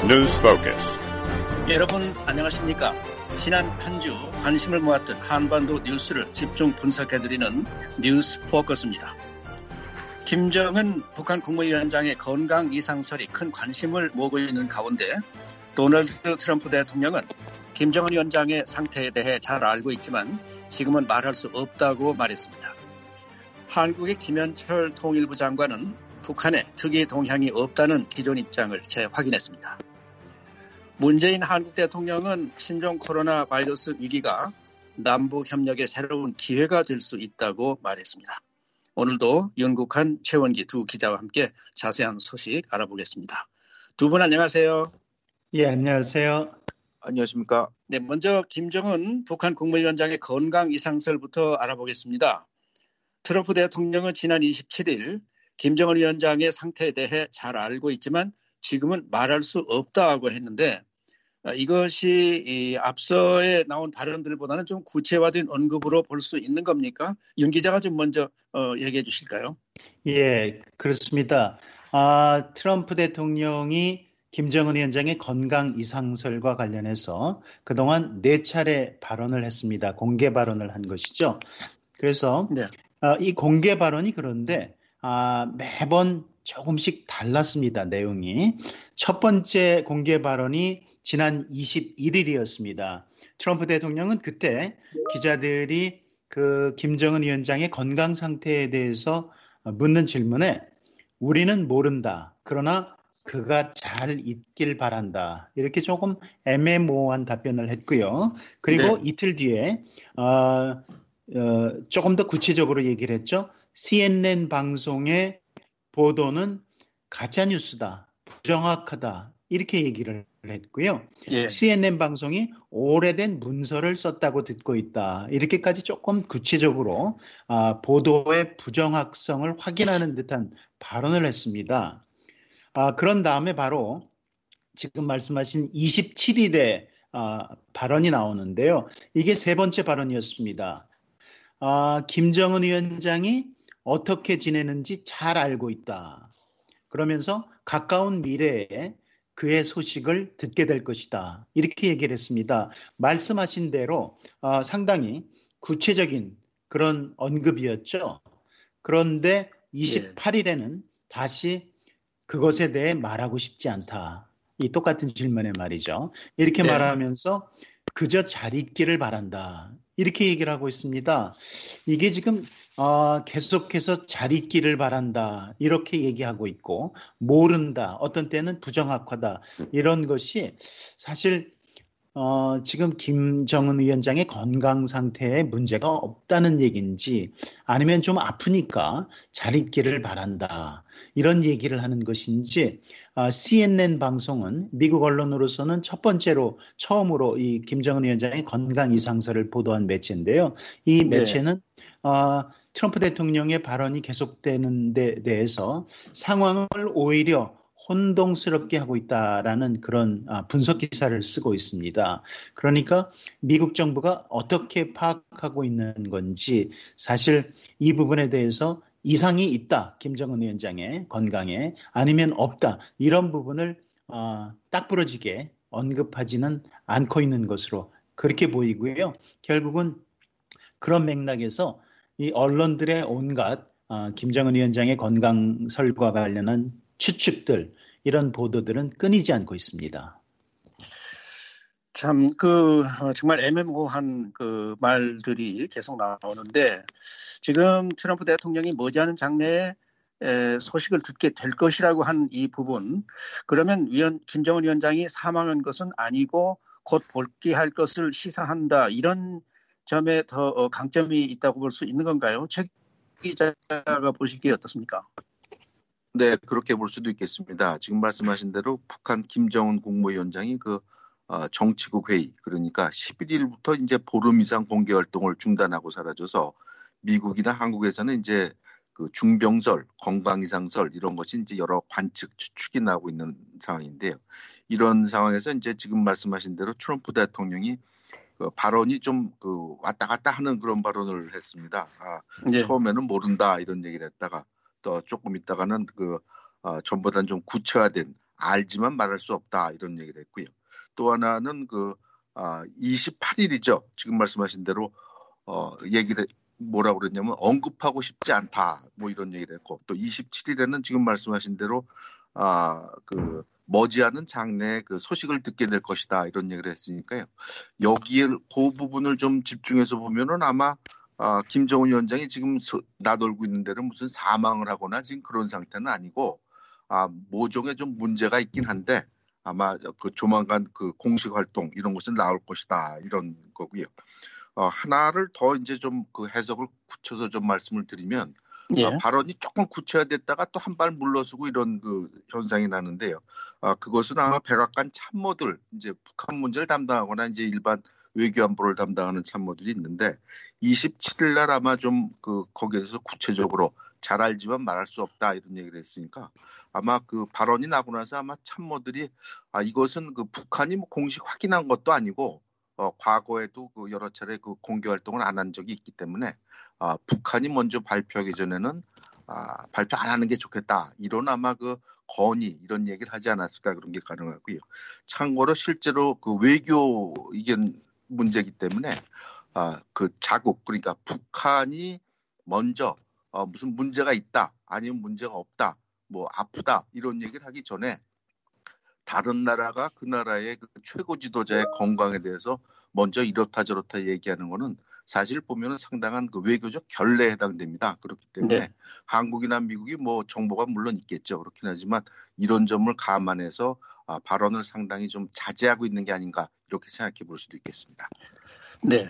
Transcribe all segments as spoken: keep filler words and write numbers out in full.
News Focus. 여러분 안녕하십니까? 지난 한 주 관심을 모았던 한반도 뉴스를 집중 분석해드리는 뉴스 포커스입니다. 김정은 북한 국무위원장의 건강 이상설이 큰 관심을 모으고 있는 가운데 도널드 트럼프 대통령은 김정은 위원장의 상태에 대해 잘 알고 있지만 지금은 말할 수 없다고 말했습니다. 한국의 김현철 통일부 장관은 북한에 특이 동향이 없다는 기존 입장을 재확인했습니다. 문재인 한국 대통령은 신종 코로나 바이러스 위기가 남북 협력의 새로운 기회가 될 수 있다고 말했습니다. 오늘도 윤국한, 최원기 두 기자와 함께 자세한 소식 알아보겠습니다. 두 분 안녕하세요. 예, 안녕하세요. 안녕하십니까. 네, 먼저 김정은 북한 국무위원장의 건강 이상설부터 알아보겠습니다. 트럼프 대통령은 지난 이십칠 일 김정은 위원장의 상태에 대해 잘 알고 있지만 지금은 말할 수 없다고 했는데 이것이 이 앞서에 나온 발언들보다는 좀 구체화된 언급으로 볼 수 있는 겁니까? 윤 기자가 좀 먼저 어, 얘기해 주실까요? 예, 그렇습니다. 아, 트럼프 대통령이 김정은 위원장의 건강 이상설과 관련해서 그동안 네 차례 발언을 했습니다. 공개 발언을 한 것이죠. 그래서 네. 아, 이 공개 발언이 그런데 아, 매번 조금씩 달랐습니다. 내용이. 첫 번째 공개 발언이 지난 이십일 일이었습니다. 트럼프 대통령은 그때 기자들이 그 김정은 위원장의 건강 상태에 대해서 묻는 질문에 우리는 모른다. 그러나 그가 잘 있길 바란다. 이렇게 조금 애매모호한 답변을 했고요. 그리고 네. 이틀 뒤에 어, 어, 조금 더 구체적으로 얘기를 했죠. 씨엔엔 방송의 보도는 가짜뉴스다, 부정확하다 이렇게 얘기를 했고요. 예. 씨엔엔 방송이 오래된 문서를 썼다고 듣고 있다. 이렇게까지 조금 구체적으로 아, 보도의 부정확성을 확인하는 듯한 발언을 했습니다. 아, 그런 다음에 바로 지금 말씀하신 이십칠 일에 아, 발언이 나오는데요. 이게 세 번째 발언이었습니다. 아, 김정은 위원장이 어떻게 지내는지 잘 알고 있다. 그러면서 가까운 미래에 그의 소식을 듣게 될 것이다. 이렇게 얘기를 했습니다. 말씀하신 대로 어, 상당히 구체적인 그런 언급이었죠. 그런데 이십팔 일에는 다시 그것에 대해 말하고 싶지 않다. 이 똑같은 질문에 말이죠. 이렇게 네. 말하면서 그저 잘 있기를 바란다. 이렇게 얘기를 하고 있습니다. 이게 지금 어, 계속해서 잘 있기를 바란다. 이렇게 얘기하고 있고 모른다. 어떤 때는 부정확하다. 이런 것이 사실 어, 지금 김정은 위원장의 건강 상태에 문제가 없다는 얘기인지 아니면 좀 아프니까 잘 있기를 바란다. 이런 얘기를 하는 것인지 어, 씨엔엔 방송은 미국 언론으로서는 첫 번째로 처음으로 이 김정은 위원장의 건강 이상설을 보도한 매체인데요. 이 매체는 네. 어, 트럼프 대통령의 발언이 계속되는 데 대해서 상황을 오히려 혼동스럽게 하고 있다라는 그런 분석 기사를 쓰고 있습니다. 그러니까 미국 정부가 어떻게 파악하고 있는 건지 사실 이 부분에 대해서 이상이 있다. 김정은 위원장의 건강에 아니면 없다. 이런 부분을 어, 딱 부러지게 언급하지는 않고 있는 것으로 그렇게 보이고요. 결국은 그런 맥락에서 이 언론들의 온갖 어, 김정은 위원장의 건강설과 관련한 추측들 이런 보도들은 끊이지 않고 있습니다. 참 그 정말 애매모호한 그 말들이 계속 나오는데 지금 트럼프 대통령이 머지않은 장래에 소식을 듣게 될 것이라고 한 이 부분 그러면 위원 김정은 위원장이 사망한 것은 아니고 곧 복귀할 것을 시사한다 이런 점에 더 강점이 있다고 볼 수 있는 건가요? 최 기자가 보시기에 어떻습니까? 네, 그렇게 볼 수도 있겠습니다. 지금 말씀하신 대로 북한 김정은 국무위원장이 그 어, 정치국 회의 그러니까 십일 일부터 이제 보름 이상 공개 활동을 중단하고 사라져서 미국이나 한국에서는 이제 그 중병설, 건강 이상설 이런 것이 이제 여러 관측 추측이 나오고 있는 상황인데요. 이런 상황에서 이제 지금 말씀하신 대로 트럼프 대통령이 그 발언이 좀 그 왔다 갔다 하는 그런 발언을 했습니다. 아, 네. 처음에는 모른다 이런 얘기를 했다가 또 조금 있다가는 그 어, 전보다는 좀 구체화된 알지만 말할 수 없다 이런 얘기를 했고요. 또 하나는 그 아, 이십팔 일이죠. 지금 말씀하신 대로 어, 얘기를 뭐라고 그랬냐면 언급하고 싶지 않다 뭐 이런 얘기를 했고 또 이십칠 일에는 지금 말씀하신 대로 아, 그 머지않은 장래에 그 소식을 듣게 될 것이다 이런 얘기를 했으니까요. 여기에 그 부분을 좀 집중해서 보면은 아마 아, 김정은 위원장이 지금 소, 나돌고 있는 데는 무슨 사망을 하거나 지금 그런 상태는 아니고 아, 모종에 좀 문제가 있긴 한데 아마 그 조만간 그 공식 활동 이런 것은 나올 것이다 이런 거고요. 어, 하나를 더 이제 좀 그 해석을 굳혀서 좀 말씀을 드리면 예. 어, 발언이 조금 구체화됐다가 또 한 발 물러서고 이런 그 현상이 나는데요. 어, 그것은 아마 백악관 참모들 이제 북한 문제를 담당하거나 이제 일반 외교안보를 담당하는 참모들이 있는데 이십칠 일 날 아마 좀 그 거기에서 구체적으로 잘 알지만 말할 수 없다 이런 얘기를 했으니까 아마 그 발언이 나고 나서 아마 참모들이 아 이것은 그 북한이 뭐 공식 확인한 것도 아니고 어, 과거에도 그 여러 차례 그 공개 활동을 안 한 적이 있기 때문에 아, 북한이 먼저 발표하기 전에는 아, 발표 안 하는 게 좋겠다 이런 아마 그 건의 이런 얘기를 하지 않았을까 그런 게 가능하고요. 참고로 실제로 그 외교 이게 문제이기 때문에 아, 그 자국 그러니까 북한이 먼저 어, 무슨 문제가 있다 아니면 문제가 없다 뭐 아프다 이런 얘기를 하기 전에 다른 나라가 그 나라의 그 최고 지도자의 건강에 대해서 먼저 이렇다 저렇다 얘기하는 거는 사실 보면은 상당한 그 외교적 결례에 해당됩니다. 그렇기 때문에 네. 한국이나 미국이 뭐 정보가 물론 있겠죠. 그렇긴 하지만 이런 점을 감안해서 아, 발언을 상당히 좀 자제하고 있는 게 아닌가 이렇게 생각해 볼 수도 있겠습니다. 네.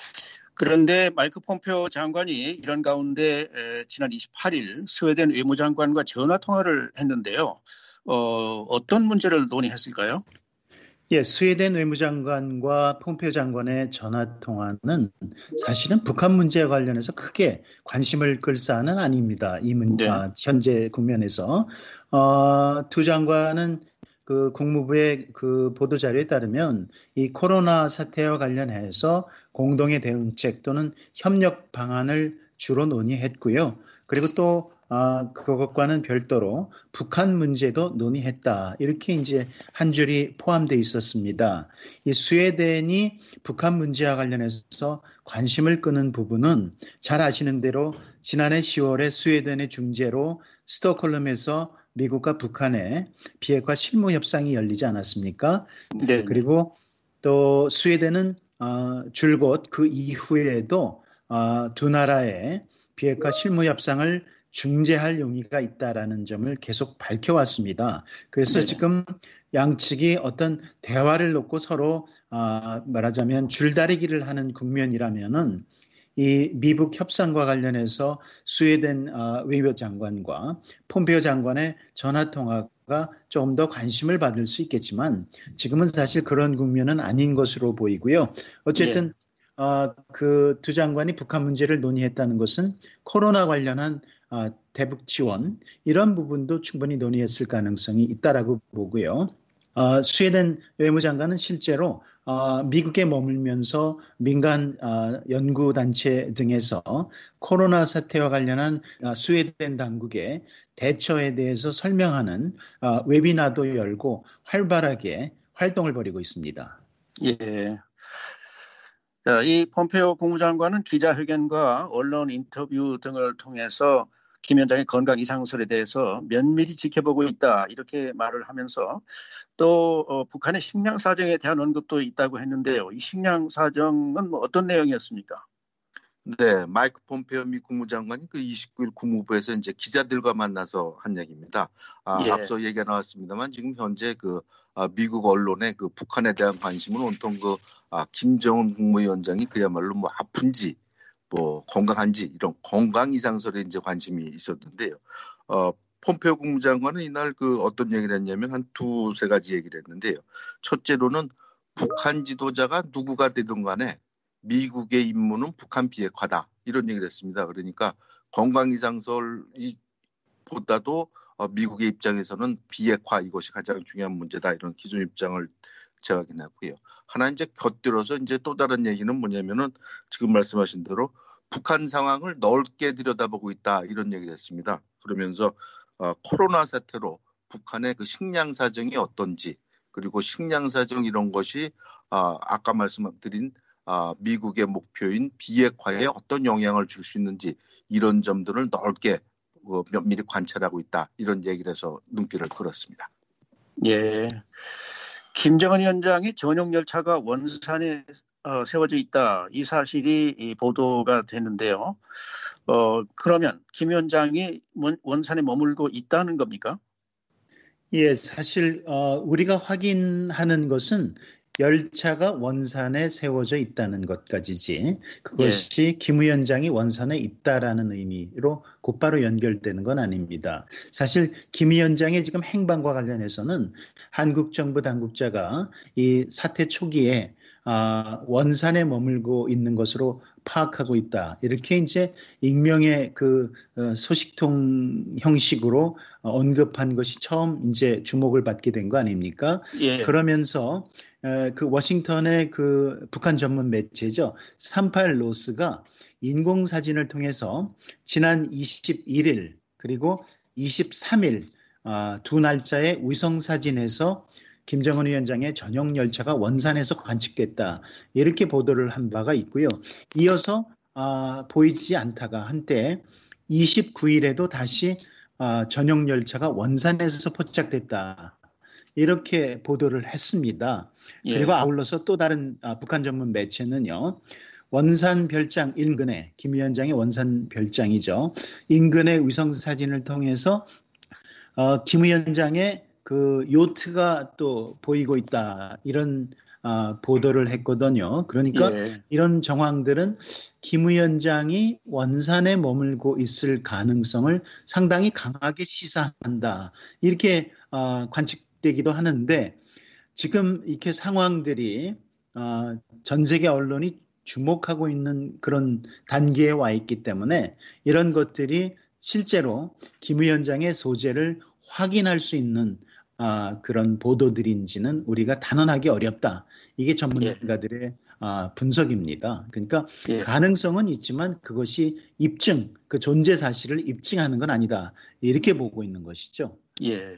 그런데 마이크 폼페오 장관이 이런 가운데 에, 지난 이십팔 일 스웨덴 외무장관과 전화 통화를 했는데요. 어, 어떤 문제를 논의했을까요? 예, 스웨덴 외무장관과 폼페오 장관의 전화 통화는 사실은 북한 문제와 관련해서 크게 관심을 끌 사안은 아닙니다. 이 문, 네. 아, 현재 국면에서 어, 두 장관은 그 국무부의 그 보도 자료에 따르면 이 코로나 사태와 관련해서 공동의 대응책 또는 협력 방안을 주로 논의했고요. 그리고 또 아, 그것과는 별도로 북한 문제도 논의했다. 이렇게 이제 한 줄이 포함되어 있었습니다. 이 스웨덴이 북한 문제와 관련해서 관심을 끄는 부분은 잘 아시는 대로 지난해 시월에 스웨덴의 중재로 스톡홀름에서 미국과 북한의 비핵화 실무 협상이 열리지 않았습니까? 네. 그리고 또 스웨덴은 어, 줄곧 그 이후에도 어, 두 나라의 비핵화 실무 협상을 중재할 용의가 있다라는 점을 계속 밝혀왔습니다. 그래서 네네. 지금 양측이 어떤 대화를 놓고 서로 어, 말하자면 줄다리기를 하는 국면이라면은 이 미북 협상과 관련해서 스웨덴 어, 외교장관과 폼페오 장관의 전화 통화가 조금 더 관심을 받을 수 있겠지만 지금은 사실 그런 국면은 아닌 것으로 보이고요. 어쨌든 예. 어, 그 두 장관이 북한 문제를 논의했다는 것은 코로나 관련한 어, 대북 지원 이런 부분도 충분히 논의했을 가능성이 있다라고 보고요. 어, 스웨덴 외무장관은 실제로 어, 미국에 머물면서 민간 어, 연구단체 등에서 코로나 사태와 관련한 어, 스웨덴 당국의 대처에 대해서 설명하는 어, 웨비나도 열고 활발하게 활동을 벌이고 있습니다. 예. 자, 이 폼페오 국무장관은 기자회견과 언론 인터뷰 등을 통해서 김 위원장의 건강 이상설에 대해서 면밀히 지켜보고 있다 이렇게 말을 하면서 또 어, 북한의 식량 사정에 대한 언급도 있다고 했는데요. 이 식량 사정은 뭐 어떤 내용이었습니까? 네, 마이크 폼페오 미 국무장관이 그 이십구 일 국무부에서 이제 기자들과 만나서 한 얘기입니다. 아, 예. 앞서 얘기가 나왔습니다만 지금 현재 그 아, 미국 언론의 그 북한에 대한 관심은 온통 그 아, 김정은 국무위원장이 그야말로 뭐 아픈지 뭐 건강한지 이런 건강 이상설에 이제 관심이 있었는데요. 어, 폼페오 국무장관은 이날 그 어떤 얘기를 했냐면 한 두세 가지 얘기를 했는데요. 첫째로는 북한 지도자가 누구가 되든 간에 미국의 임무는 북한 비핵화다 이런 얘기를 했습니다. 그러니까 건강 이상설이 보다도 어, 미국의 입장에서는 비핵화 이것이 가장 중요한 문제다 이런 기존 입장을 제각인했고요. 하나 이제 곁들여서 이제 또 다른 얘기는 뭐냐면은 지금 말씀하신 대로 북한 상황을 넓게 들여다보고 있다 이런 얘기를 했습니다. 그러면서 어, 코로나 사태로 북한의 그 식량 사정이 어떤지, 그리고 식량 사정 이런 것이 아, 아까 말씀드린 아, 미국의 목표인 비핵화에 어떤 영향을 줄 수 있는지 이런 점들을 넓게 어, 면밀히 관찰하고 있다. 이런 얘기를 해서 눈길을 끌었습니다. 예. 김정은 위원장이 전용 열차가 원산에 어, 세워져 있다. 이 사실이 이 보도가 됐는데요. 어, 그러면 김 위원장이 원산에 머물고 있다는 겁니까? 예, 사실 어, 우리가 확인하는 것은 열차가 원산에 세워져 있다는 것까지지 그것이 예. 김 위원장이 원산에 있다라는 의미로 곧바로 연결되는 건 아닙니다. 사실 김 위원장의 지금 행방과 관련해서는 한국 정부 당국자가 이 사태 초기에 아, 원산에 머물고 있는 것으로 파악하고 있다. 이렇게 이제 익명의 그 소식통 형식으로 언급한 것이 처음 이제 주목을 받게 된 거 아닙니까? 예. 그러면서 그 워싱턴의 그 북한 전문 매체죠. 삼십팔 노스가 인공사진을 통해서 지난 이십일 일 그리고 이십삼 일 두 날짜의 위성사진에서 김정은 위원장의 전용 열차가 원산에서 관측됐다. 이렇게 보도를 한 바가 있고요. 이어서 아, 보이지 않다가 한때 이십구 일에도 다시 아, 전용 열차가 원산에서 포착됐다. 이렇게 보도를 했습니다. 예. 그리고 아울러서 또 다른 아, 북한 전문 매체는요. 원산 별장 인근에 김 위원장의 원산 별장이죠. 인근의 위성 사진을 통해서 어, 김 위원장의 그 요트가 또 보이고 있다. 이런 아, 보도를 했거든요. 그러니까 예. 이런 정황들은 김 위원장이 원산에 머물고 있을 가능성을 상당히 강하게 시사한다. 이렇게 어, 관측되기도 하는데 지금 이렇게 상황들이 어, 전 세계 언론이 주목하고 있는 그런 단계에 와 있기 때문에 이런 것들이 실제로 김 위원장의 소재를 확인할 수 있는 아, 그런 보도들인지는 우리가 단언하기 어렵다. 이게 전문가들의 예. 아, 분석입니다. 그러니까 예. 가능성은 있지만 그것이 입증, 그 존재 사실을 입증하는 건 아니다. 이렇게 보고 있는 것이죠. 예.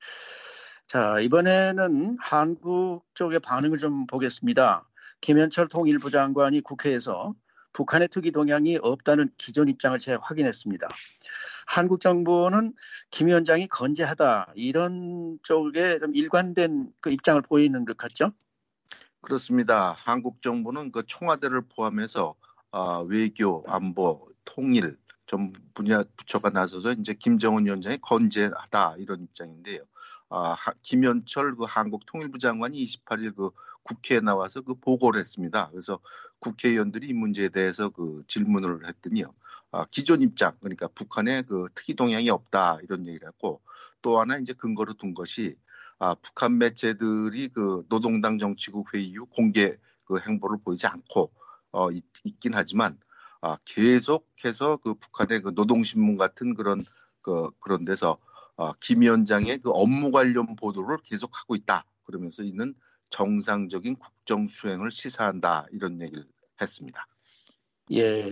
자, 이번에는 한국 쪽의 반응을 좀 보겠습니다. 김현철 통일부 장관이 국회에서 북한의 특이 동향이 없다는 기존 입장을 재확인했습니다. 한국 정부는 김 위원장이 건재하다 이런 쪽에 좀 일관된 그 입장을 보이는 것 같죠? 그렇습니다. 한국 정부는 그 청와대를 포함해서 어, 외교, 안보, 통일 전 분야 부처가 나서서 이제 김정은 위원장이 건재하다 이런 입장인데요. 아, 김현철 그 한국 통일부 장관이 이십팔 일 그 국회에 나와서 그 보고를 했습니다. 그래서 국회의원들이 이 문제에 대해서 그 질문을 했더니요. 아, 기존 입장 그러니까 북한의 그 특이 동향이 없다 이런 얘기를 했고 또 하나 이제 근거로 둔 것이 아, 북한 매체들이 그 노동당 정치국 회의 이후 공개 그 행보를 보이지 않고 어, 있, 있긴 하지만 아, 계속해서 그 북한의 그 노동신문 같은 그런 그 그런 데서 어, 김 위원장의 그 업무 관련 보도를 계속하고 있다. 그러면서 이는 정상적인 국정 수행을 시사한다. 이런 얘기를 했습니다. 예.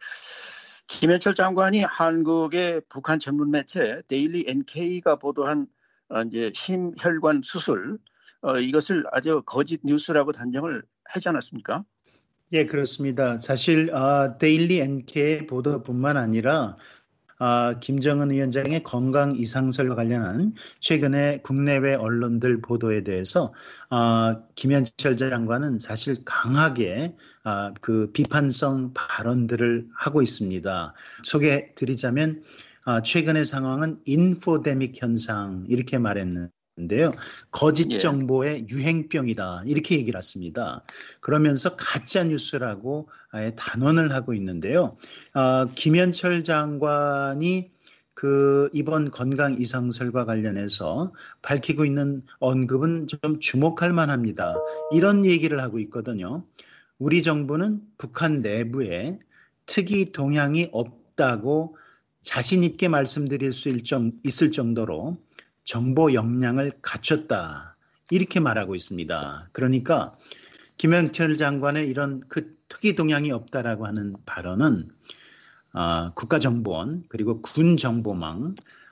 김현철 장관이 한국의 북한 전문 매체 데일리 엔케이가 보도한 어, 이제 심혈관 수술 어, 이것을 아주 거짓 뉴스라고 단정을 하지 않았습니까? 예, 그렇습니다. 사실 어, 데일리 엔케이 보도뿐만 아니라 아, 김정은 위원장의 건강 이상설과 관련한 최근에 국내외 언론들 보도에 대해서 아, 김현철 장관은 사실 강하게 아, 그 비판성 발언들을 하고 있습니다. 소개드리자면 아, 최근의 상황은 인포데믹 현상 이렇게 말했는데 인데요. 거짓 정보의 예. 유행병이다. 이렇게 얘기를 했습니다. 그러면서 가짜 뉴스라고 아예 단언을 하고 있는데요. 어, 김현철 장관이 그 이번 건강 이상설과 관련해서 밝히고 있는 언급은 좀 주목할 만합니다. 이런 얘기를 하고 있거든요. 우리 정부는 북한 내부에 특이 동향이 없다고 자신 있게 말씀드릴 수 있을 정도로 정보 역량을 갖췄다. 이렇게 말하고 있습니다. 그러니까 김현철 장관의 이런 그 특이 동향이 없다라고 하는 발언은 어, 국가정보원 그리고 군정보망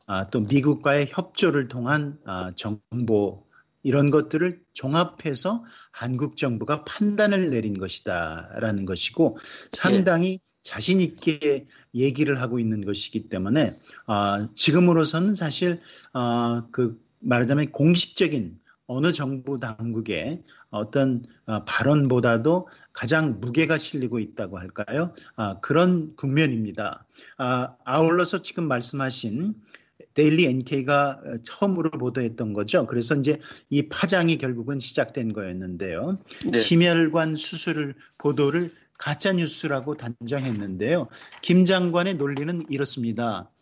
또 미국과의 협조를 통한 정보 이런 것들을 종합해서 한국 정부가 판단을 내린 것이다라는 것이고 상당히 예. 자신 있게 얘기를 하고 있는 것이기 때문에 지금으로서는 사실 그 말하자면 공식적인 어느 정부 당국의 어떤 발언보다도 가장 무게가 실리고 있다고 할까요? 그런 국면입니다. 아울러서 지금 말씀하신 데일리 엔케이가 처음으로 보도했던 거죠. 그래서 이제 이 파장이 결국은 시작된 거였는데요. 네. 심혈관 수술 보도를 가짜 뉴스라고 단정했는데요. 김 장관의 논리는 이렇습니다.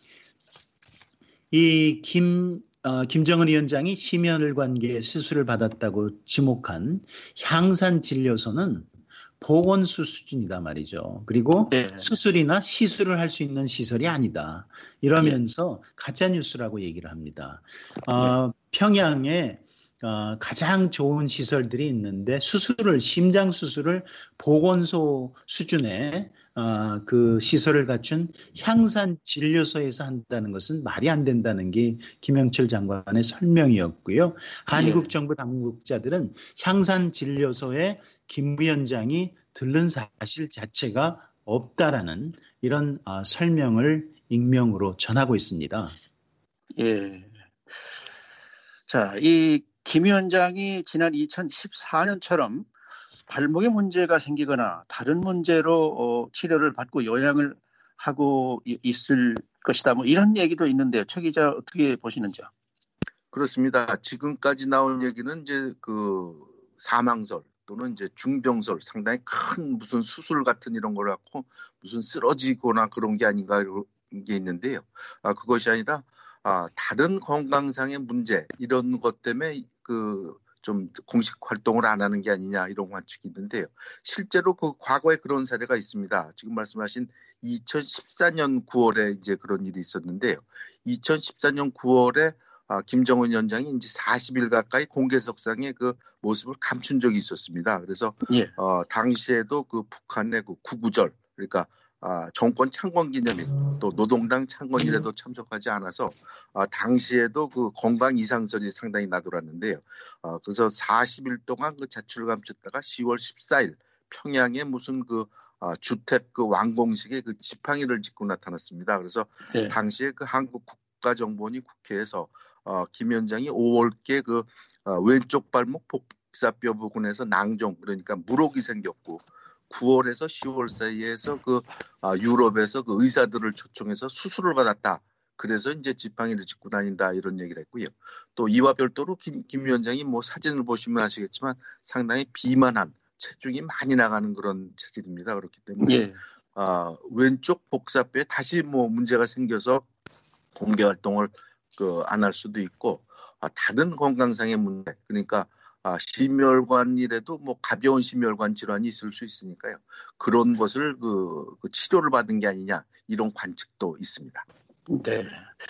이 김 어, 김정은 위원장이 심혈관계 수술을 받았다고 지목한 향산진료소는 보건소 수준이다 말이죠. 그리고 네. 수술이나 시술을 할 수 있는 시설이 아니다. 이러면서 네. 가짜뉴스라고 얘기를 합니다. 어, 네. 평양에 어, 가장 좋은 시설들이 있는데 수술을 심장 수술을 보건소 수준의 어, 그 시설을 갖춘 향산진료소에서 한다는 것은 말이 안 된다는 게 김영철 장관의 설명이었고요. 한국 정부 당국자들은 향산진료소에 김 위원장이 들른 사실 자체가 없다라는 이런 어, 설명을 익명으로 전하고 있습니다. 예. 자, 이 김 위원장이 지난 이천십사 년처럼 발목에 문제가 생기거나 다른 문제로 어, 치료를 받고 요양을 하고 있을 것이다. 뭐 이런 얘기도 있는데요. 최 기자 어떻게 보시는지요? 그렇습니다. 지금까지 나온 얘기는 이제 그 사망설 또는 이제 중병설 상당히 큰 무슨 수술 같은 이런 걸 갖고 무슨 쓰러지거나 그런 게 아닌가 이런 게 있는데요. 아, 그것이 아니라 아, 다른 건강상의 문제 이런 것 때문에 그 좀 공식 활동을 안 하는 게 아니냐 이런 관측이 있는데요. 실제로 그 과거에 그런 사례가 있습니다. 지금 말씀하신 이천십사 년 구월에 이제 그런 일이 있었는데요. 이천십사 년 구월에 아, 김정은 위원장이 이제 사십 일 가까이 공개석상의 그 모습을 감춘 적이 있었습니다. 그래서 예. 어, 당시에도 그 북한의 그 구구절 그러니까 아, 정권 창건 기념일 또 노동당 창건일에도 참석하지 않아서 아, 당시에도 그 건강 이상설이 상당히 나돌았는데요. 아, 그래서 사십 일 동안 그 자취를 감췄다가 시월 십사 일 평양에 무슨 그 아, 주택 그 완공식에 그 지팡이를 짚고 나타났습니다. 그래서 네. 당시에 그 한국 국가정보원이 국회에서 어, 김 위원장이 오월께 그 어, 왼쪽 발목 복사뼈 부근에서 낭종 그러니까 물혹이 생겼고 구월에서 시월 사이에서 그 아, 유럽에서 그 의사들을 초청해서 수술을 받았다. 그래서 이제 지팡이를 짚고 다닌다 이런 얘기를 했고요. 또 이와 별도로 김, 김 위원장이 뭐 사진을 보시면 아시겠지만 상당히 비만한 체중이 많이 나가는 그런 체질입니다. 그렇기 때문에 예. 아, 왼쪽 복사뼈에 다시 뭐 문제가 생겨서 공개 활동을 그 안 할 수도 있고 아, 다른 건강상의 문제 그러니까 아, 심혈관이라도 뭐 가벼운 심혈관 질환이 있을 수 있으니까요. 그런 것을 그, 그 치료를 받은 게 아니냐 이런 관측도 있습니다. 네.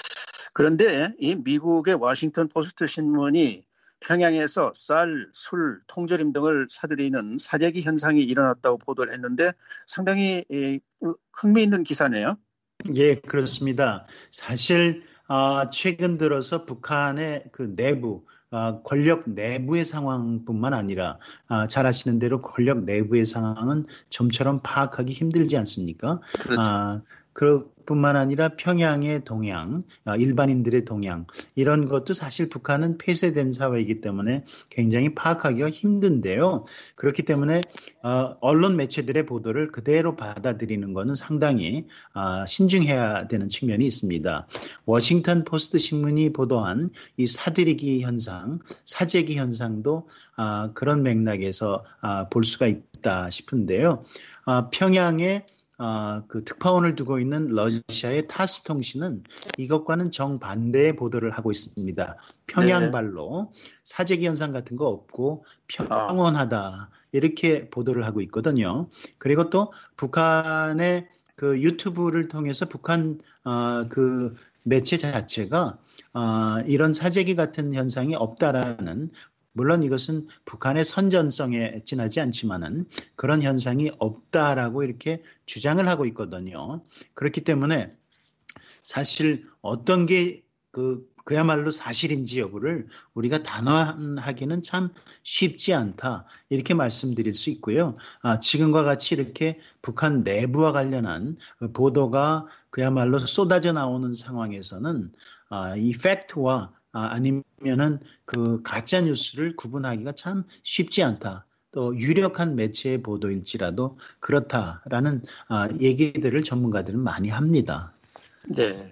그런데 이 미국의 워싱턴 포스트 신문이 평양에서 쌀, 술, 통조림 등을 사들이는 사재기 현상이 일어났다고 보도를 했는데 상당히 흥미있는 기사네요. 예, 그렇습니다. 사실 어, 최근 들어서 북한의 그 내부 어, 권력 내부의 상황뿐만 아니라 어, 잘 아시는 대로 권력 내부의 상황은 좀처럼 파악하기 힘들지 않습니까? 그렇죠. 어, 그뿐만 아니라 평양의 동향, 어, 일반인들의 동향 이런 것도 사실 북한은 폐쇄된 사회이기 때문에 굉장히 파악하기가 힘든데요. 그렇기 때문에 어, 언론 매체들의 보도를 그대로 받아들이는 것은 상당히 어, 신중해야 되는 측면이 있습니다. 워싱턴 포스트 신문이 보도한 이 사들이기 현상, 사재기 현상도 어, 그런 맥락에서 어, 볼 수가 있다 싶은데요. 어, 평양에 어, 그 특파원을 두고 있는 러시아의 타스 통신은 이것과는 정반대의 보도를 하고 있습니다. 평양발로 네. 사재기 현상 같은 거 없고 평온하다 이렇게 보도를 하고 있거든요. 그리고 또 북한의 그 유튜브를 통해서 북한 어, 그 매체 자체가 어, 이런 사재기 같은 현상이 없다라는 물론 이것은 북한의 선전성에 지나지 않지만은 그런 현상이 없다라고 이렇게 주장을 하고 있거든요. 그렇기 때문에 사실 어떤 게 그 그야말로 사실인지 여부를 우리가 단언하기는 참 쉽지 않다 이렇게 말씀드릴 수 있고요. 아, 지금과 같이 이렇게 북한 내부와 관련한 보도가 그야말로 쏟아져 나오는 상황에서는 아, 이 팩트와 아, 아니면은 그 가짜 뉴스를 구분하기가 참 쉽지 않다. 또 유력한 매체의 보도일지라도 그렇다라는 아, 얘기들을 전문가들은 많이 합니다. 네.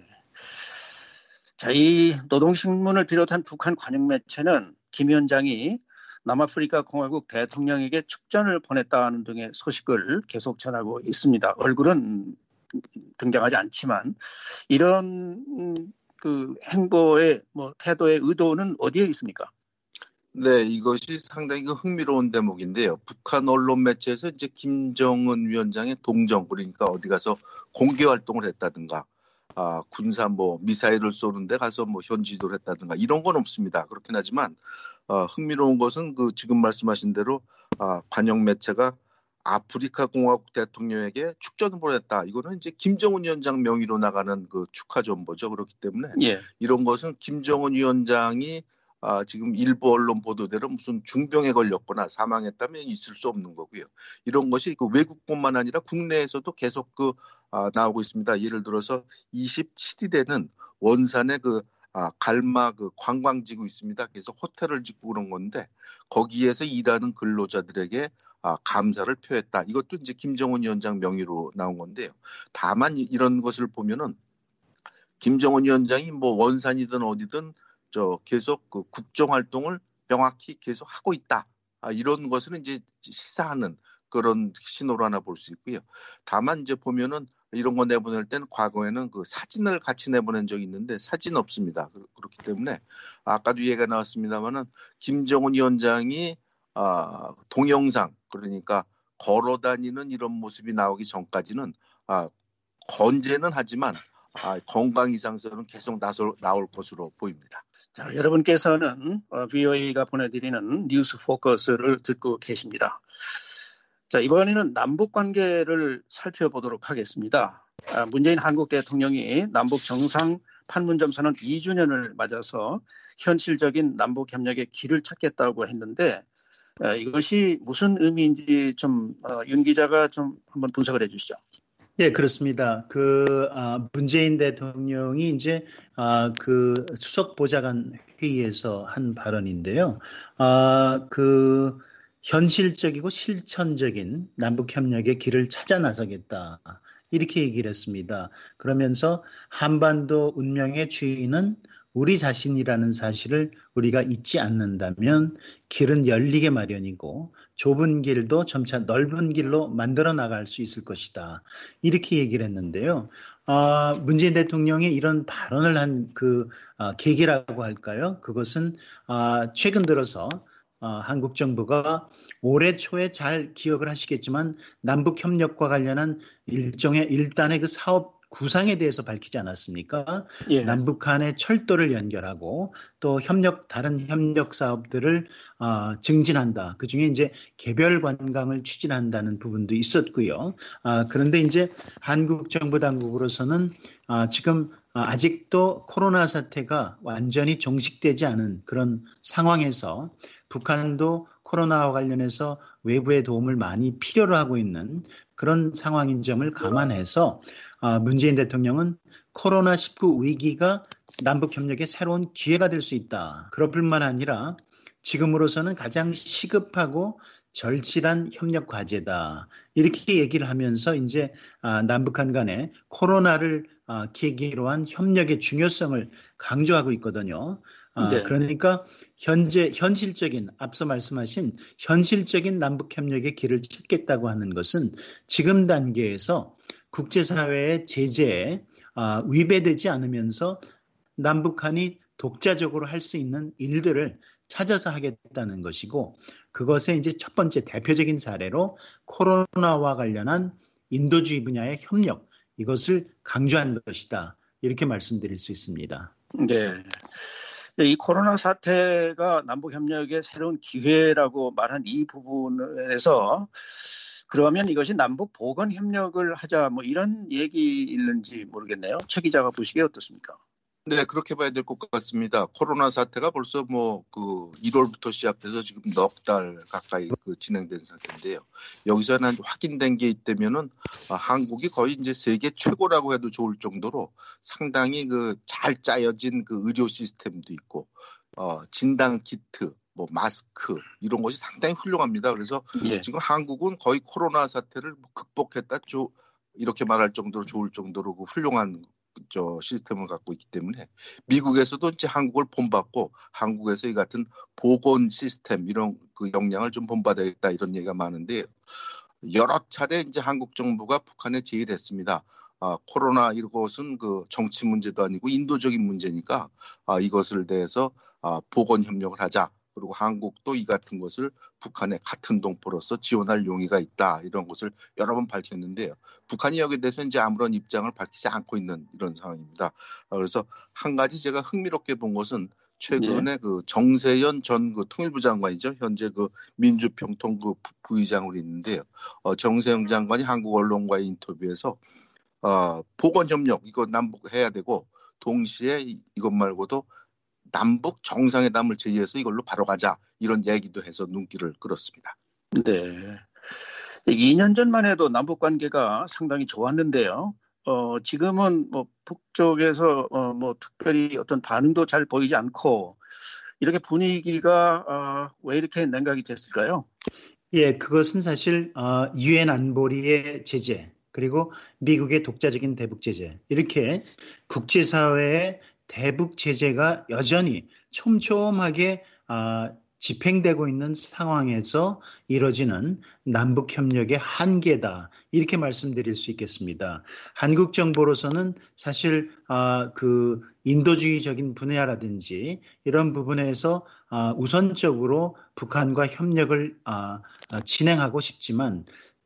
자, 이 노동신문을 비롯한 북한 관영 매체는 김 위원장이 남아프리카 공화국 대통령에게 축전을 보냈다는 등의 소식을 계속 전하고 있습니다. 얼굴은 등장하지 않지만 이런 그 행보의 뭐 태도의 의도는 어디에 있습니까? 네, 이것이 상당히 그 흥미로운 대목인데요. 북한 언론 매체에서 이제 김정은 위원장의 동정, 그러니까 어디 가서 공개 활동을 했다든가, 아, 군사 뭐 미사일을 쏘는데 가서 뭐 현지도를 했다든가 이런 건 없습니다. 그렇긴 하지만 어, 흥미로운 것은 그 지금 말씀하신 대로 아, 관영 매체가 아프리카 공화국 대통령에게 축전을 보냈다. 이거는 이제 김정은 위원장 명의로 나가는 그 축하 정보죠. 그렇기 때문에 예. 이런 것은 김정은 위원장이 아, 지금 일부 언론 보도대로 무슨 중병에 걸렸거나 사망했다면 있을 수 없는 거고요. 이런 것이 그 외국뿐만 아니라 국내에서도 계속 그 아, 나오고 있습니다. 예를 들어서 이십칠 일에는 원산에 그 아, 갈마 그 관광지구 있습니다. 그래서 호텔을 짓고 그런 건데 거기에서 일하는 근로자들에게 아, 감사를 표했다. 이것도 이제 김정은 위원장 명의로 나온 건데요. 다만 이런 것을 보면은 김정은 위원장이 뭐 원산이든 어디든 저 계속 그 국정 활동을 명확히 계속 하고 있다. 아, 이런 것을 이제 시사하는 그런 신호로 하나 볼 수 있고요. 다만 이제 보면은 이런 거 내보낼 때는 과거에는 그 사진을 같이 내보낸 적이 있는데 사진 없습니다. 그렇기 때문에 아까도 얘기가 나왔습니다만은 김정은 위원장이 아, 동영상 그러니까 걸어 다니는 이런 모습이 나오기 전까지는 아, 건재는 하지만 아, 건강 이상설은 계속 나설, 나올 것으로 보입니다. 자, 여러분께서는 브이오에이가 보내드리는 뉴스 포커스를 듣고 계십니다. 자, 이번에는 남북 관계를 살펴보도록 하겠습니다. 아, 문재인 한국 대통령이 남북 정상 판문점 선언 이 주년을 맞아서 현실적인 남북 협력의 길을 찾겠다고 했는데 아, 이것이 무슨 의미인지 좀 어, 윤 기자가 좀 한번 분석을 해주시죠. 네, 그렇습니다. 그 아, 문재인 대통령이 이제 아, 그 수석 보좌관 회의에서 한 발언인데요. 아, 그 현실적이고 실천적인 남북 협력의 길을 찾아 나서겠다. 이렇게 얘기를 했습니다. 그러면서 한반도 운명의 주인은 우리 자신이라는 사실을 우리가 잊지 않는다면 길은 열리게 마련이고 좁은 길도 점차 넓은 길로 만들어 나갈 수 있을 것이다. 이렇게 얘기를 했는데요. 어, 문재인 대통령이 이런 발언을 한 그 어, 계기라고 할까요? 그것은 어, 최근 들어서 어, 한국 정부가 올해 초에 잘 기억을 하시겠지만 남북 협력과 관련한 일종의 일단의 그 사업 구상에 대해서 밝히지 않았습니까? 예. 남북 간의 철도를 연결하고 또 협력 다른 협력 사업들을 어, 증진한다. 그중에 이제 개별 관광을 추진한다는 부분도 있었고요. 아, 그런데 이제 한국 정부 당국으로서는 아, 지금 아직도 코로나 사태가 완전히 종식되지 않은 그런 상황에서 북한도 코로나와 관련해서 외부의 도움을 많이 필요로 하고 있는 그런 상황인 점을 감안해서 문재인 대통령은 코로나 십구 위기가 남북협력의 새로운 기회가 될 수 있다. 그럴 뿐만 아니라 지금으로서는 가장 시급하고 절실한 협력 과제다. 이렇게 얘기를 하면서 이제 남북한 간에 코로나를 계기로 한 협력의 중요성을 강조하고 있거든요. 네. 그러니까 현재 현실적인 앞서 말씀하신 현실적인 남북협력의 길을 찾겠다고 하는 것은 지금 단계에서 국제사회의 제재에 위배되지 않으면서 남북한이 독자적으로 할 수 있는 일들을 찾아서 하겠다는 것이고 그것의 이제 첫 번째 대표적인 사례로 코로나와 관련한 인도주의 분야의 협력 이것을 강조한 것이다. 이렇게 말씀드릴 수 있습니다. 네. 이 코로나 사태가 남북 협력의 새로운 기회라고 말한 이 부분에서 그러면 이것이 남북 보건 협력을 하자 뭐 이런 얘기일는지 모르겠네요. 최 기자가 보시기에 어떻습니까? 네, 그렇게 봐야 될 것 같습니다. 코로나 사태가 벌써 뭐 그 일월부터 시작해서 지금 넉 달 가까이 그 진행된 상태인데요. 여기서는 확인된 게 있다면은 아, 한국이 거의 이제 세계 최고라고 해도 좋을 정도로 상당히 그 잘 짜여진 그 의료 시스템도 있고, 어, 진단 키트, 뭐 마스크 이런 것이 상당히 훌륭합니다. 그래서 예. 지금 한국은 거의 코로나 사태를 극복했다, 조, 이렇게 말할 정도로 좋을 정도로 그 훌륭한 저 시스템을 갖고 있기 때문에 미국에서도 이제 한국을 본받고 한국에서 이 같은 보건 시스템 이런 그 역량을 좀 본받아야겠다 이런 얘기가 많은데 여러 차례 이제 한국 정부가 북한에 제의했습니다. 아, 코로나 이것은 그 정치 문제도 아니고 인도적인 문제니까 아, 이것을 대해서 아, 보건 협력을 하자. 그리고 한국도 이 같은 것을 북한의 같은 동포로서 지원할 용의가 있다. 이런 것을 여러 번 밝혔는데요. 북한이 여기에 대해서 이제 아무런 입장을 밝히지 않고 있는 이런 상황입니다. 그래서 한 가지 제가 흥미롭게 본 것은 최근에 예. 그 정세현 전 그 통일부 장관이죠. 현재 그 민주평통 그 부의장으로 있는데요. 어, 정세현 장관이 한국 언론과의 인터뷰에서 어, 보건 협력 이거 남북 해야 되고 동시에 이- 이것 말고도 남북 정상회담을 제의해서 이걸로 바로 가자 이런 얘기도 해서 눈길을 끌었습니다. 네. 이 년 전만 해도 남북 관계가 상당히 좋았는데요. 어, 지금은 뭐 북쪽에서 어, 뭐 특별히 어떤 반응도 잘 보이지 않고 이렇게 분위기가 어, 왜 이렇게 냉각이 됐을까요? 예, 그것은 사실 어, 유엔 안보리의 제재 그리고 미국의 독자적인 대북 제재 이렇게 국제사회의 대북 제재가 여전히 촘촘하게 아, 집행되고 있는 상황에서 이뤄지는 남북 협력의 한계다 이렇게 말씀드릴 수 있겠습니다. 한국 정부로서는 사실 아, 그 인도주의적인 분야라든지 이런 부분에서 아, 우선적으로 북한과 협력을 아, 아, 진행하고 싶지만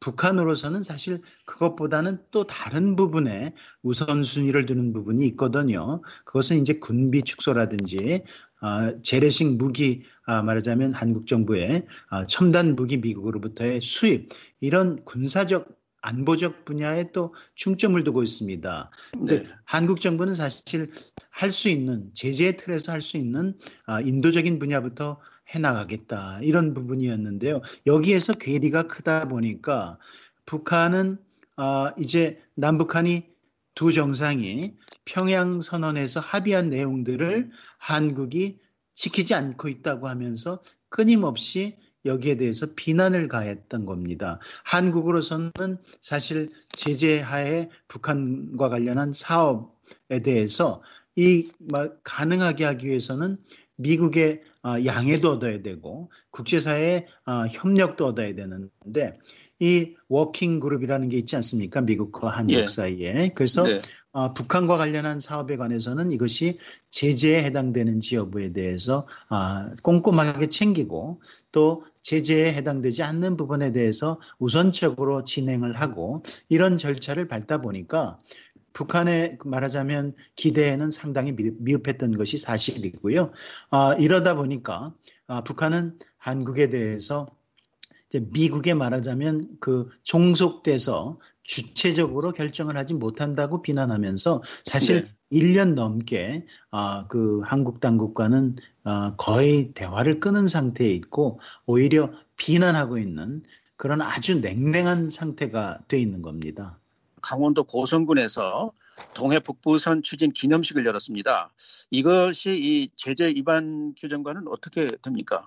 북한으로서는 사실 그것보다는 또 다른 부분에 우선순위를 두는 부분이 있거든요. 그것은 이제 군비 축소라든지 아, 재래식 무기 아, 말하자면 한국 정부의 아, 첨단 무기 미국으로부터의 수입 이런 군사적 안보적 분야에 또 중점을 두고 있습니다. 네. 근데 한국 정부는 사실 할 수 있는 제재의 틀에서 할 수 있는 아, 인도적인 분야부터 해나가겠다 이런 부분이었는데요. 여기에서 괴리가 크다 보니까 북한은 아, 이제 남북한이 두 정상이 평양 선언에서 합의한 내용들을 한국이 지키지 않고 있다고 하면서 끊임없이 여기에 대해서 비난을 가했던 겁니다. 한국으로서는 사실 제재하에 북한과 관련한 사업에 대해서 이 가능하게 하기 위해서는 미국의 양해도 얻어야 되고 국제사회의 협력도 얻어야 되는데 이 워킹 그룹이라는 게 있지 않습니까? 미국과 한국 예. 사이에. 그래서 네. 어, 북한과 관련한 사업에 관해서는 이것이 제재에 해당되는지 여부에 대해서 아, 꼼꼼하게 챙기고 또 제재에 해당되지 않는 부분에 대해서 우선적으로 진행을 하고 이런 절차를 밟다 보니까 북한의 말하자면 기대에는 상당히 미흡했던 것이 사실이고요. 아, 이러다 보니까 아, 북한은 한국에 대해서 이제 미국에 말하자면 그 종속돼서 주체적으로 결정을 하지 못한다고 비난하면서 사실 네. 일 년 넘게 아, 그 한국 당국과는 아, 거의 대화를 끊은 상태에 있고 오히려 비난하고 있는 그런 아주 냉랭한 상태가 돼 있는 겁니다. 강원도 고성군에서 동해 북부선 추진 기념식을 열었습니다. 이것이 이 제재 위반 규정과는 어떻게 됩니까?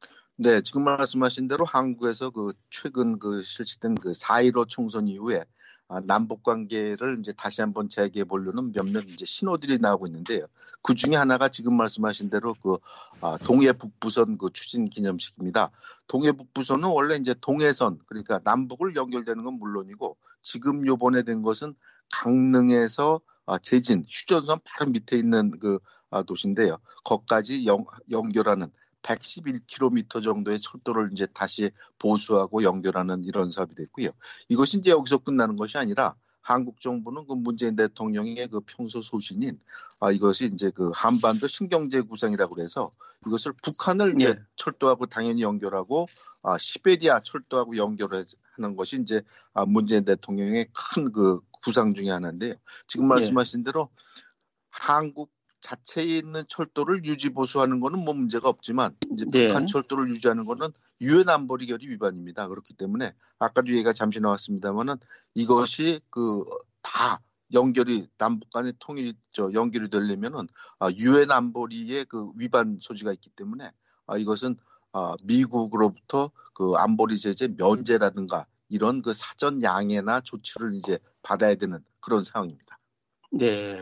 네, 지금 말씀하신 대로 한국에서 그 최근 그 실시된 그 사 일오 총선 이후에 아, 남북 관계를 이제 다시 한번 재개해 보려는 몇몇 이제 신호들이 나오고 있는데요. 그 중에 하나가 지금 말씀하신 대로 그 아, 동해 북부선 그 추진 기념식입니다. 동해 북부선은 원래 이제 동해선 그러니까 남북을 연결되는 건 물론이고 지금 요번에 된 것은 강릉에서 아, 제진 휴전선 바로 밑에 있는 그 아, 도시인데요. 거기까지 연, 연결하는 백십일 킬로미터 정도의 철도를 이제 다시 보수하고 연결하는 이런 사업이 됐고요. 이것이 이제 여기서 끝나는 것이 아니라 한국 정부는 그 문재인 대통령의 그 평소 소신인 아, 이것이 이제 그 한반도 신경제 구상이라고 그래서 이것을 북한을 이제 예. 철도하고 당연히 연결하고 아, 시베리아 철도하고 연결하는 것이 이제 아, 문재인 대통령의 큰 그 구상 중에 하나인데요. 지금 예. 말씀하신 대로 한국 자체에 있는 철도를 유지 보수하는 거는 뭐 문제가 없지만 이제 네. 북한 철도를 유지하는 거는 유엔 안보리 결의 위반입니다. 그렇기 때문에 아까도 얘기가 잠시 나왔습니다만은 이것이 그 다 연결이 남북 간의 통일이 저 연결이 되려면은 유엔 안보리의 그 위반 소지가 있기 때문에 아, 이것은 아, 미국으로부터 그 안보리 제재 면제라든가 이런 그 사전 양해나 조치를 이제 받아야 되는 그런 상황입니다. 네.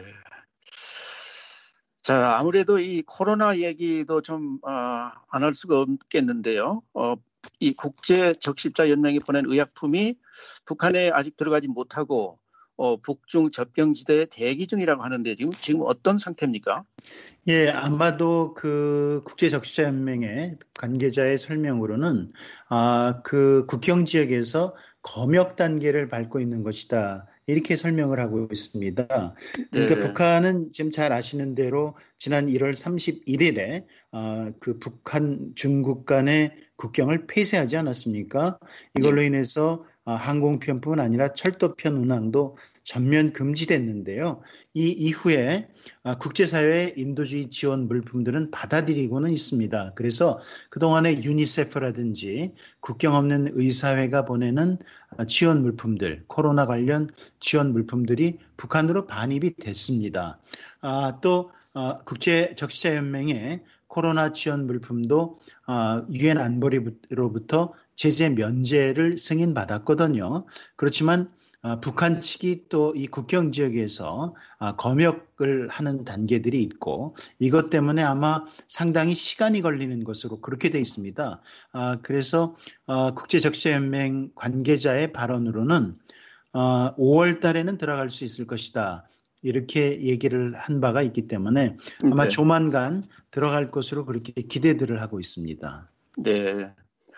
자, 아무래도 이 코로나 얘기도 좀 안 할 수가 없겠는데요. 어, 이 국제 적십자 연맹이 보낸 의약품이 북한에 아직 들어가지 못하고 어, 북중 접경지대에 대기 중이라고 하는데 지금 지금 어떤 상태입니까? 예, 아마도 그 국제적시자연맹의 관계자의 설명으로는 아, 그 국경 지역에서 검역 단계를 밟고 있는 것이다. 이렇게 설명을 하고 있습니다. 그러니까 네. 북한은 지금 잘 아시는 대로 지난 일월 삼십일일에 아, 그 북한 중국 간의 국경을 폐쇄하지 않았습니까? 이걸로 네. 인해서 아, 항공편뿐 아니라 철도편 운항도 전면 금지됐는데요. 이 이후에 아, 국제사회의 인도주의 지원 물품들은 받아들이고는 있습니다. 그래서 그동안에 유니세프라든지 국경 없는 의사회가 보내는 지원 물품들, 코로나 관련 지원 물품들이 북한으로 반입이 됐습니다. 아, 또 아, 국제적시자연맹의 코로나 지원 물품도 아, 유엔 안보리로부터 제재 면제를 승인받았거든요. 그렇지만 아, 북한 측이 또 이 국경 지역에서 아, 검역을 하는 단계들이 있고 이것 때문에 아마 상당히 시간이 걸리는 것으로 그렇게 되어 있습니다. 아, 그래서 아, 국제적시자연맹 관계자의 발언으로는 아, 오월 달에는 들어갈 수 있을 것이다. 이렇게 얘기를 한 바가 있기 때문에 아마 네. 조만간 들어갈 것으로 그렇게 기대들을 하고 있습니다. 네.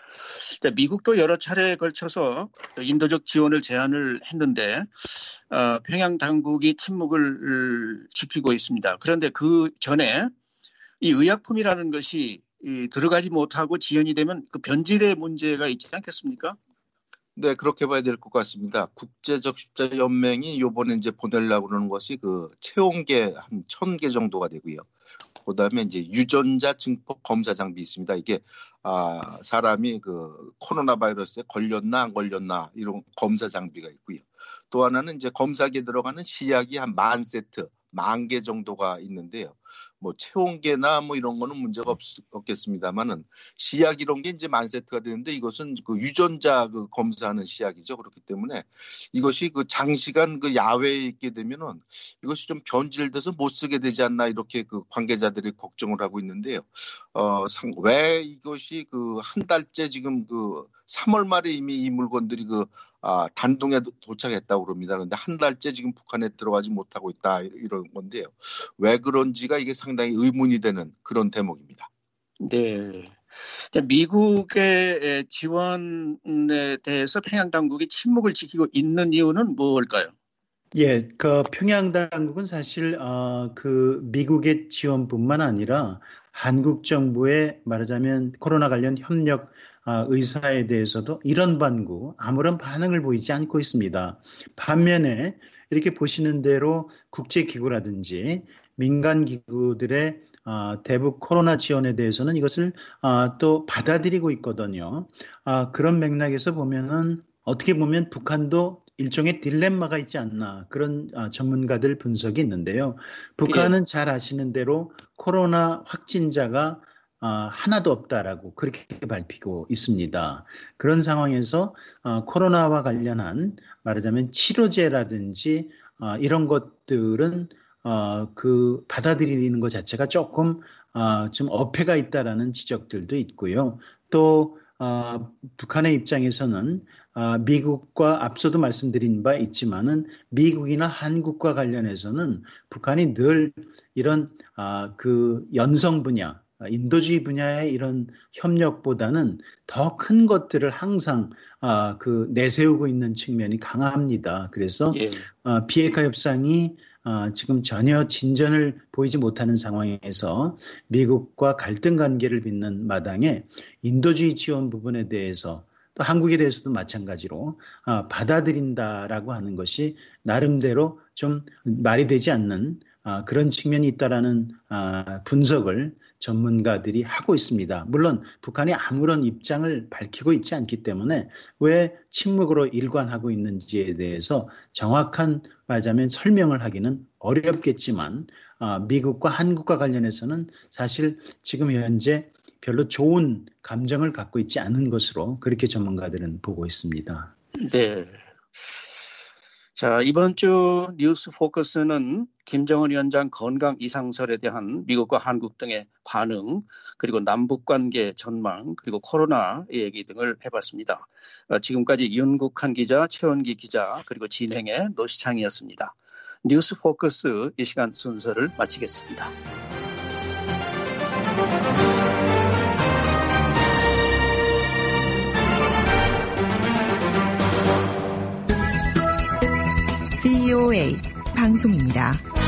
미국도 여러 차례에 걸쳐서 인도적 지원을 제안을 했는데 어, 평양 당국이 침묵을 지키고 있습니다. 그런데 그 전에 이 의약품이라는 것이 이 들어가지 못하고 지연이 되면 그 변질의 문제가 있지 않겠습니까? 네, 그렇게 봐야 될 것 같습니다. 국제적십자연맹이 요번에 이제 보내려고 그러는 것이 그 체온계 한 천 개 정도가 되고요. 그다음에 이제 유전자 증폭 검사 장비 있습니다. 이게 아, 사람이 그 코로나 바이러스에 걸렸나 안 걸렸나 이런 검사 장비가 있고요. 또 하나는 이제 검사기에 들어가는 시약이 한 만 세트, 만 개 정도가 있는데요. 뭐 체온계나 뭐 이런 거는 문제가 없, 없겠습니다만은 시약 이런 게 이제 만 세트가 되는데 이것은 그 유전자 그 검사하는 시약이죠. 그렇기 때문에 이것이 그 장시간 그 야외에 있게 되면은 이것이 좀 변질돼서 못 쓰게 되지 않나 이렇게 그 관계자들이 걱정을 하고 있는데요. 어, 상, 왜 이것이 그 한 달째 지금 그 삼월 말에 이미 이 물건들이 그 아, 단둥에 도착했다고 그럽니다. 그런데 한 달째 지금 북한에 들어가지 못하고 있다 이런 건데요. 왜 그런지가 이게 상당히 의문이 되는 그런 대목입니다. 네. 미국의 지원에 대해서 평양 당국이 침묵을 지키고 있는 이유는 뭘까요? 예, 그 평양 당국은 사실 어, 그 미국의 지원뿐만 아니라 한국 정부의 말하자면 코로나 관련 협력 어, 의사에 대해서도 이런 반구 아무런 반응을 보이지 않고 있습니다. 반면에 이렇게 보시는 대로 국제기구라든지 민간 기구들의 어, 대북 코로나 지원에 대해서는 이것을 어, 또 받아들이고 있거든요. 아, 그런 맥락에서 보면은 어떻게 보면 북한도 일종의 딜레마가 있지 않나 그런 전문가들 분석이 있는데요. 북한은 예. 잘 아시는 대로 코로나 확진자가 하나도 없다라고 그렇게 밝히고 있습니다. 그런 상황에서 코로나와 관련한 말하자면 치료제라든지 이런 것들은 그 받아들이는 것 자체가 조금 좀 어폐가 있다라는 지적들도 있고요. 또 북한의 입장에서는 아, 미국과 앞서도 말씀드린 바 있지만은 미국이나 한국과 관련해서는 북한이 늘 이런 아, 그 연성 분야, 인도주의 분야의 이런 협력보다는 더 큰 것들을 항상 아, 그 내세우고 있는 측면이 강합니다. 그래서 예. 아, 비핵화 협상이 아, 지금 전혀 진전을 보이지 못하는 상황에서 미국과 갈등 관계를 빚는 마당에 인도주의 지원 부분에 대해서 또 한국에 대해서도 마찬가지로 아, 받아들인다라고 하는 것이 나름대로 좀 말이 되지 않는 아, 그런 측면이 있다라는 아, 분석을 전문가들이 하고 있습니다. 물론 북한이 아무런 입장을 밝히고 있지 않기 때문에 왜 침묵으로 일관하고 있는지에 대해서 정확한 말하자면 설명을 하기는 어렵겠지만 아, 미국과 한국과 관련해서는 사실 지금 현재 별로 좋은 감정을 갖고 있지 않은 것으로 그렇게 전문가들은 보고 있습니다. 네. 자, 이번 주 뉴스 포커스는 김정은 위원장 건강 이상설에 대한 미국과 한국 등의 반응, 그리고 남북 관계 전망, 그리고 코로나 얘기 등을 해봤습니다. 지금까지 윤국한 기자, 최원기 기자, 그리고 진행의 노시창이었습니다. 뉴스 포커스 이 시간 순서를 마치겠습니다. 브이오에이 방송입니다.